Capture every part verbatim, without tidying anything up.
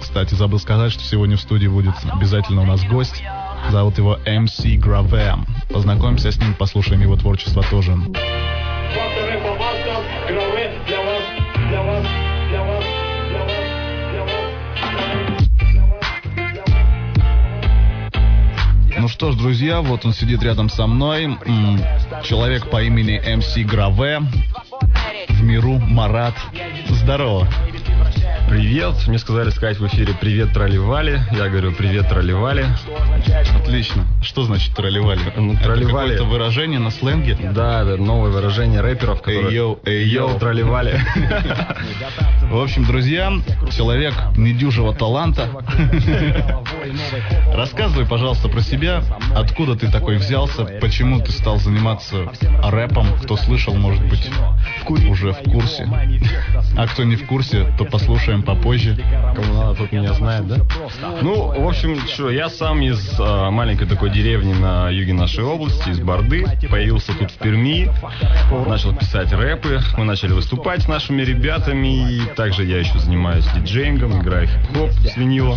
кстати, забыл сказать, что сегодня в студии будет обязательно у нас гость. Зовут его эм си Gravea. Познакомимся с ним, послушаем его творчество тоже. Ну что ж, друзья, вот он сидит рядом со мной. Человек по имени эм си Gravea. В миру Марат. Здорово. Привет. Мне сказали сказать в эфире «Привет, тролливали». Я говорю «Привет, тролливали». Отлично. Что значит тролливали? Ну, тролливали. Это какое-то выражение на сленге? Да, это новое выражение рэперов, которые... Эй, йоу, эй, йоу. тролливали. В общем, друзья, человек недюжего таланта. Рассказывай, пожалуйста, про себя. Откуда ты такой взялся? Почему ты стал заниматься рэпом? Кто слышал, может быть, уже в курсе. А кто не в курсе, то послушаем попозже. Кому надо, тот меня знает, да? Ну, в общем, что, я сам из а, маленькой такой деревни на юге нашей области, из Борды. Появился тут в Перми. Начал писать рэпы. Мы начали выступать с нашими ребятами. И также я еще занимаюсь диджеингом, играю хип-хоп с винила.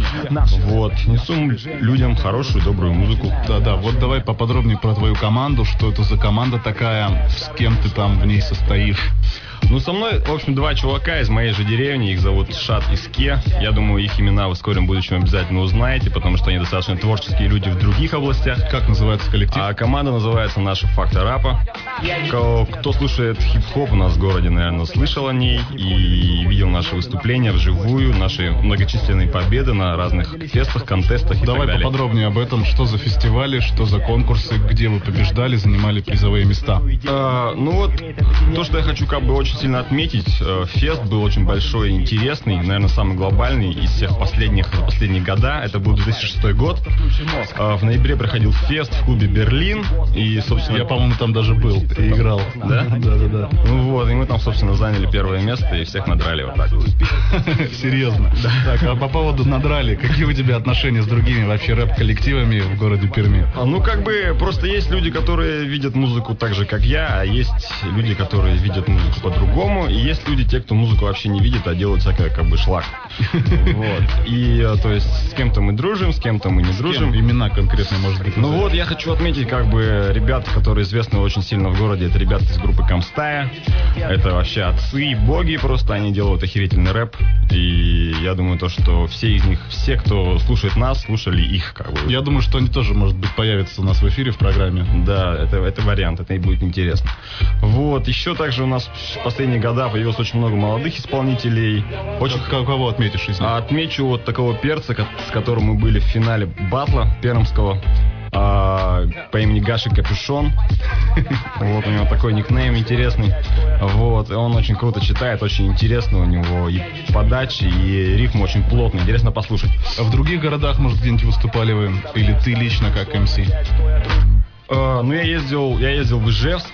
Вот. Несу людям хорошую, добрую музыку. Да-да, вот давай поподробнее про твою команду. Что это за команда такая? С кем ты там в ней состоишь? Ну, со мной, в общем, два чувака из моей же деревни. Их зовут Шат и Ске. Я думаю, их имена вы в скором будущем обязательно узнаете, потому что они достаточно творческие люди в других областях. Как называется коллектив? А команда называется «Наша Факта Рапа». Кто, кто слушает хип-хоп у нас в городе, наверное, слышал о ней и видел наши выступления вживую, наши многочисленные победы на разных фестах, контестах и Давай так далее. поподробнее об этом. Что за фестивали, что за конкурсы, где вы побеждали, занимали призовые места? А, ну вот, то, что я хочу как бы очень сильно отметить, фест был очень большой и интересный, наверное, самый глобальный из всех последних, последних года. Это был две тысячи шестой год. В ноябре проходил фест в клубе «Берлин». И, собственно... Я, по-моему, там даже был и играл. Да? Да-да-да. Ну вот, и мы там, собственно, заняли первое место и всех надрали вот так. Серьезно? Так, а по поводу надрали, какие у тебя отношения с другими вообще рэп-коллективами в городе Перми? Ну, как бы, просто есть люди, которые видят музыку так же, как я, а есть люди, которые видят музыку по-другому, и есть люди, те, кто музыку вообще не видит, а делают всякое, как бы, шлак. Вот. И, то есть, с кем-то мы дружим, с кем-то мы не дружим. Имена конкретные, может быть. Ну вот, я хочу отметить, как бы, ребят, которые известны очень сильно в городе, это ребята из группы Камстая. Это вообще отцы и боги, просто они делают охерительный рэп. И я думаю, то, что все из них, все, кто слушает нас, слушали их, как бы. Я думаю, что они тоже, может быть, появятся у нас в эфире в программе. Да, это, это вариант, это и будет интересно. Вот, еще также у нас в последние года появилось очень много молодых исполнителей. Очень... Как, кого отметишь из них? Отмечу вот такого перца, с которым мы были в финале батла пермского. А, по имени Гаши Капюшон. Вот у него такой никнейм интересный. Вот, и он очень круто читает, очень интересно у него и подачи, и рифм очень плотный, интересно послушать. А в других городах, может, где-нибудь выступали вы? Или ты лично как эм си? Uh, ну, я ездил, я ездил в Ижевск.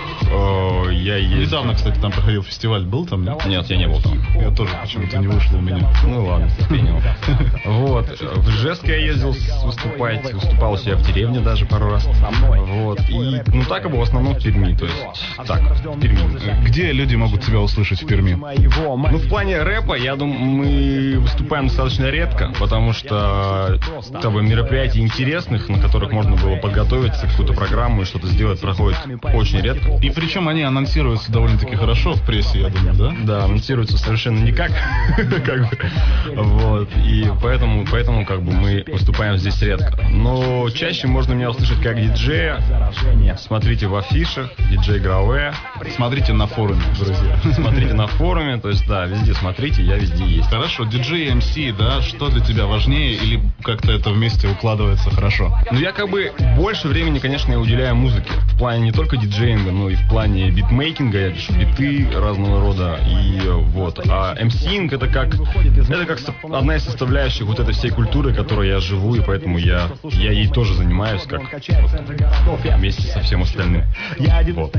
Uh, я ездил... Недавно, кстати, там проходил фестиваль. Был там? Нет, нет я не был там. Я тоже почему-то не вышло у меня. Ну ладно, терпение. Вот. В Ижевск я ездил выступать. Выступал у себя в деревне даже пару раз. Вот. И, ну, так было в основном в Перми. То есть, так, в Перми. Где люди могут тебя услышать в Перми? Ну, в плане рэпа, я думаю, мы выступаем достаточно редко, потому что как бы, мероприятий интересных, на которых можно было подготовиться, какую-то программу и что-то сделать, проходит очень редко. И причем они анонсируются довольно-таки хорошо в прессе, я думаю, да? Да, анонсируются совершенно никак. как бы. Вот. И поэтому, поэтому как бы мы выступаем здесь редко. Но чаще можно меня услышать как диджея. Смотрите в афишах, диджей Gravea. Смотрите на форуме, друзья. Смотрите на форуме, то есть, да, везде смотрите, я везде есть. Хорошо, диджей и эм си, да, что для тебя важнее или как-то это вместе укладывается хорошо? Ну, я как бы больше времени, конечно, я уделяю музыке. В плане не только диджеинга, но и в плане битмейкинга. Я пишу биты разного рода. И вот. А эмсиинг это как, это как одна из составляющих вот этой всей культуры, которой я живу, и поэтому я, я ей тоже занимаюсь, как вот, вместе со всем остальным. Вот.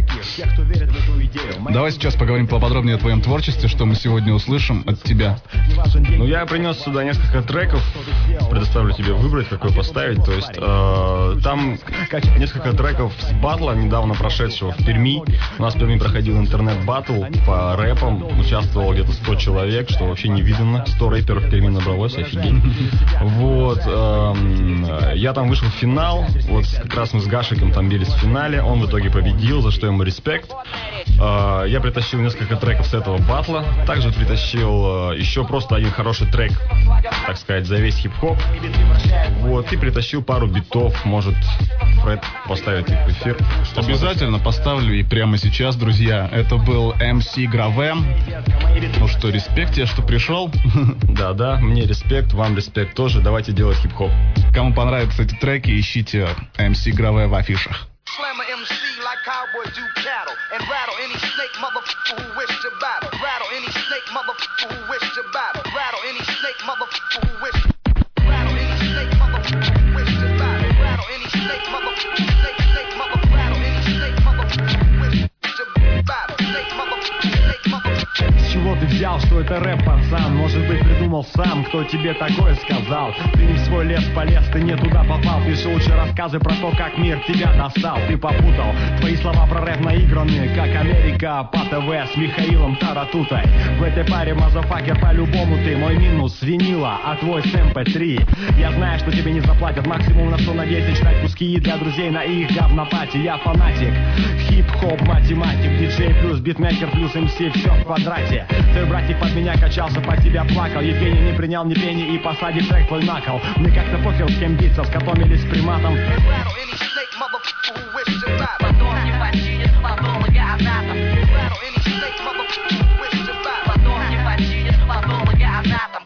Давай сейчас поговорим поподробнее о твоем творчестве, что мы сегодня услышим от тебя. Ну, я принес сюда несколько треков. предоставлю тебе выбрать, какой поставить. То есть э, там несколько треков с батла, недавно прошедшего в Перми. У нас в Перми проходил интернет-баттл по рэпам. Участвовало где-то сто человек, что вообще невиданно. сто рэперов в Перми набралось, офигеть. Вот. Э, я там вышел в финал. Вот как раз мы с Гашиком там бились в финале. Он в итоге победил, за что ему респект. Э, я притащил несколько треков с этого батла. Также притащил э, еще просто один хороший трек, так сказать, за весь хип-хоп. Вот. И притащил пару битов. Может, Фред поставит их в эфир. Обязательно поставлю и прямо сейчас, друзья. Это был эм си Граве. Ну что, респект тебе, что пришел. Да-да, мне респект, вам респект тоже. Давайте делать хип-хоп. Кому понравятся эти треки, ищите эм си Граве в афишах. С чего ты взял, что это рэп, пацан? Может быть, придумал сам, кто тебе такое сказал? Ты не в свой лес полез, ты не туда попал. Пиши лучше рассказы про то, как мир тебя достал. Ты попутал, твои слова про рэп наиграны, как Америка по ТВ с Михаилом Таратутой. В этой паре, мазафакер, по-любому ты мой минус винила, а твой с эм пэ три. Я знаю, что тебе не заплатят, максимум на сто на десять читать куски для друзей на их говнопати. Я фанатик, хип-хоп, математик, диджей плюс битмейкер плюс эм си, все в квадрате. Твой братик под меня качался, под тебя плакал. Евгений не принял ни пени и посадит трек твой на кол. Мне как-то похер, с кем биться, с котом или с приматом. Потом не починит патологоанатом. Потом не починит патологоанатом.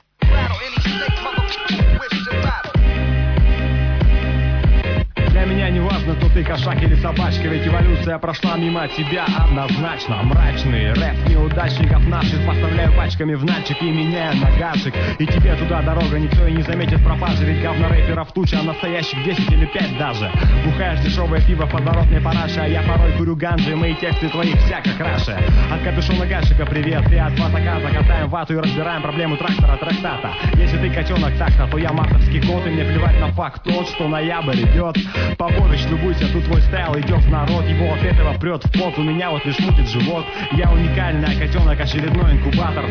Для меня не важно, кто ты, кошак или собачка, ведь эволюция прошла мимо тебя однозначно. Мрачный рэп неудачников наших поставляю пачками в начик и меняю на гашик. И тебе туда дорога, никто и не заметит пропажи, ведь говно рэперов туча, а настоящих десять или пять даже. Бухаешь дешевое пиво в подворотной параше, а я порой курю ганджи, мои тексты твоих всяко краше. От капюшона гашика привет, и от фотока закатаем вату и разбираем проблему трактора трактата. Если ты котенок так-то, то я мартовский кот, и мне плевать на факт тот, что ноябрь идет. Поборыч, любуйся, тут твой стайл идет в народ, его от этого прет в пот, у меня вот лишь мутит живот. Я уникальный, а котенок очередной инкубатор.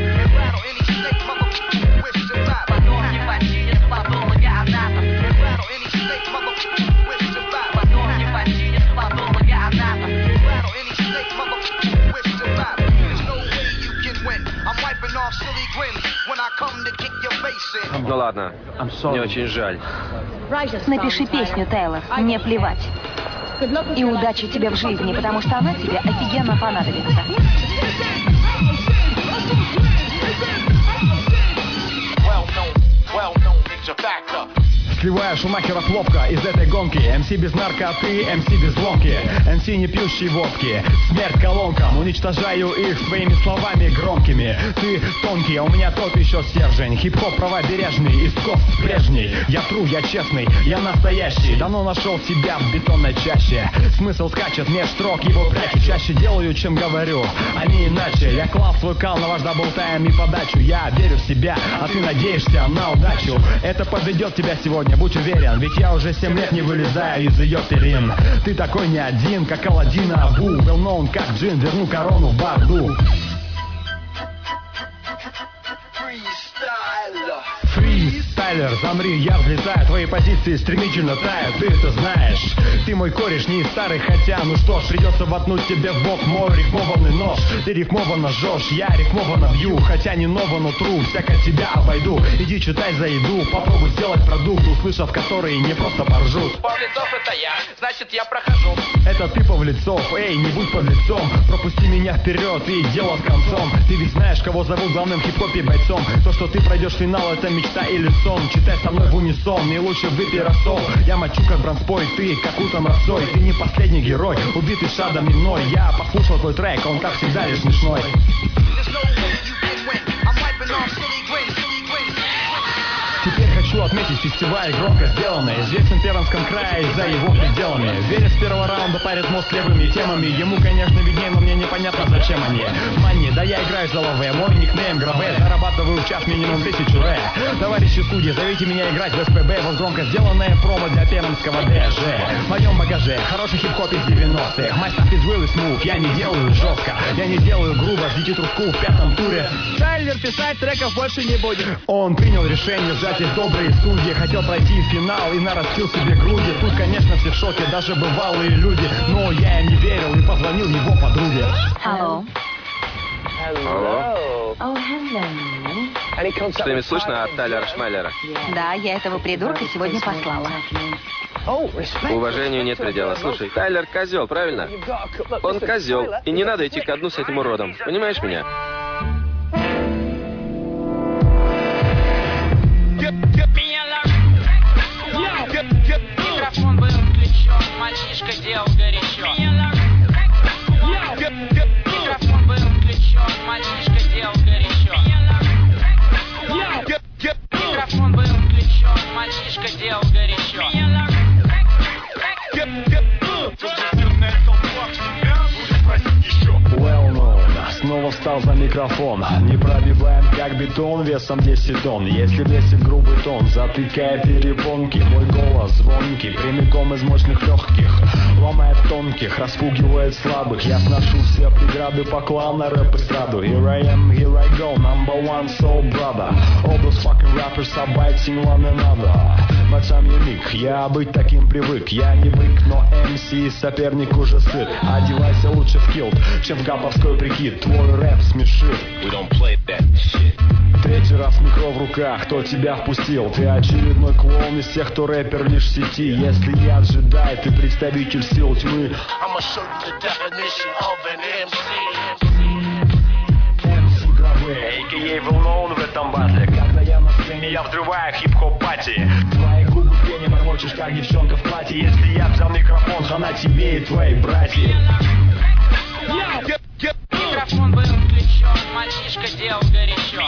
Потом не починит патологоанатом. Потом не починит патологоанатом. Ну ладно, мне очень жаль. Напиши песню, Тейлор, мне плевать. И удачи тебе в жизни, потому что она тебе офигенно понадобится. Сливаю Шумахера ловко из этой гонки. эм си без наркоты, эм си без ломки, эм си не пьющий водки. Смерть колонкам, уничтожаю их своими словами громкими. Ты тонкий, а у меня тот еще стержень. Хип-хоп правобережный, искос прежний. Я тру, я честный, я настоящий. Давно нашел себя в бетонной чаще. Смысл скачет меж строк, его прячу. Чаще делаю, чем говорю, а не иначе. Я клал свой кал на ваш даблтайм и подачу. Я верю в себя, а ты надеешься на удачу. Это подведет тебя сегодня, будь уверен, ведь я уже семь лет не вылезаю из ее перин. Ты такой не один, как Аладдина Абу. Well known как джин, верну корону в Барду. Фристайлер, замри, я взлетаю, твои позиции стремительно тают, ты это знаешь. Ты мой кореш, не из старых, хотя, ну что ж, придется воткнуть тебе в бок мой рифмованный нож. Ты рифмованно жжешь, я рифмованно бью, хотя не ново, но тру, всяко тебя обойду. Иди читай за еду, попробуй сделать продукт, услышав который не просто поржут. Павлицов это я, значит я прохожу. Это ты, Павлицов, эй, не будь подлецом. Пропусти меня вперед и дело с концом. Ты ведь знаешь, кого зовут главным в хип-хопе бойцом. То, что ты пройдешь финал, это мечта или сон. Читай со мной в унисон, не лучше выпей рассол. Я мочу как бронспой, ты как утом росой. Ты не последний герой, убитый шадом и мной. Я послушал твой трек, он как всегда лишь смешной. Теперь хочу Хочу отметить фестиваль громко сделанный, известен в Пермском крае за его пределами. Веря с первого раунда по ритму с левыми темами. Ему, конечно, виднее, но мне непонятно, зачем они. Мани, да я играю за лаве, мой никнейм Граве. Зарабатываю в час минимум тысячу ре. Товарищи судьи, зовите меня играть в СПБ. Вот громко сделанное промо для пермского ДЖ. В моем багаже хороший хип-хоп из девяностых. Мой став из Will Smooth, я не делаю жестко, я не делаю грубо, ждите трубку в пятом туре. Тайлер писать треков больше не будет. Он принял решение взять их добрые судьи. Хотел пройти финал и нарастил себе груди. Тут, конечно, все в шоке, даже бывалые люди. Но я им не верил и позвонил его подруге. Алло. Алло. О, hello. Что-нибудь слышно от Тайлера Шмайлера? Да, я этого придурка сегодня послала. Уважению нет предела. Слушай, Тайлер козел, правильно? Он козел. И не надо идти ко дну с этим уродом. Понимаешь меня? Микрофон был включен, мальчишка делал горячо. Микрофон был включен, мальчишка делал горячо. Микрофон был включен, мальчишка делал горячо. Well known. Снова встал за микрофон. Не пробиваем как бетон весом десять тонн. Если весит грубый тон, затыкая перепонки. Мой голос звонкий, прямиком из мощных легких. Ломает тонких, распугивает слабых. Я сношу все преграды, поклал на рэп-эстраду. Here I am, here I go, number one soul brother. All those fucking rappers are biting one another. But I'm unique, я быть таким привык. Я не бык, но эм си соперник уже сыт. Одевайся лучше в килт, чем в гаповской прикид. Твой рэп смешит. We don't play that shit. Третий раз микро в руках, кто тебя впустил? Ты очередной клоун из тех, кто рэпер лишь в сети. Если я джедай, ты представитель сил тьмы. I'ma show you the definition of an эм си. эм си Граве, а ка а well known в этом батле. Когда я на сцене, я взрываю хип-хоп пати. Твои губы в пене бормочешь, как девчонка в платье. Если я взял микрофон, хана тебе и твои братья. Микрофон был включен, мальчишка делал горячо.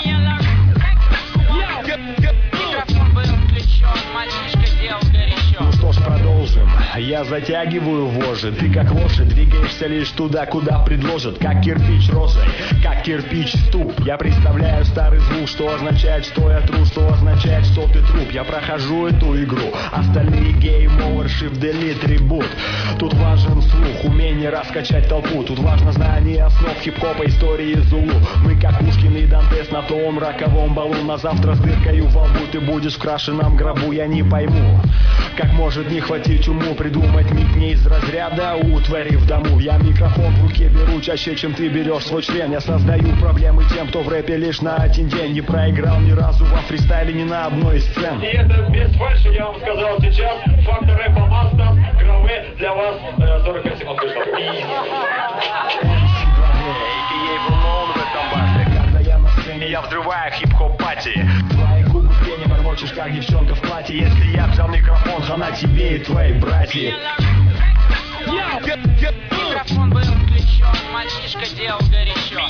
Микрофон был включен, мальчишка делал горячо. Ну что ж, продолжим. Я затягиваю вожжи. Ты как лошадь двигаешься лишь туда, куда предложат. Как кирпич рожей, как кирпич ступ. Я представляю старый звук, что означает, что я тру, что означает, что ты труп. Я прохожу эту игру. Остальные game over, shift, delete, reboot. Тут важен слух, умение раскачать толпу. Тут важно знание основ хип-хопа, истории Зулу. Мы как Пушкин и Дантес на том раковом балу. На завтра с дыркою во лбу ты будешь в крашеном гробу. Я не пойму, как может не хватить уму придумать миг не из разряда утвари в дому. Я микрофон в руке беру чаще, чем ты берешь свой член. Я создаю проблемы тем, кто в рэпе лишь на один день. Не проиграл ни разу во фристайле ни на одной из сцен. И это без фальши, я вам сказал сейчас. Фактор рэпа Маста, Граве, для вас э, сорок пять секунд вышло. Когда я на сцене, я взрываю хип-хоп пати. Твои губы в пене бормочешь, как девчонка в платье. Если я взял микрофон, хана тебе и твои братья. Микрофон был включен, мальчишка делал горячо.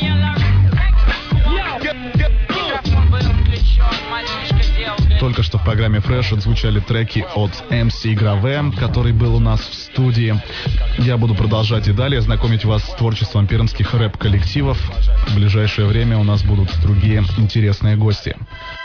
Микрофон был включен, мальчишка делал горячо. Только что в программе Fresh отзвучали треки от эм си Граве, который был у нас в студии. Я буду продолжать и далее знакомить вас с творчеством пермских рэп-коллективов. В ближайшее время у нас будут другие интересные гости.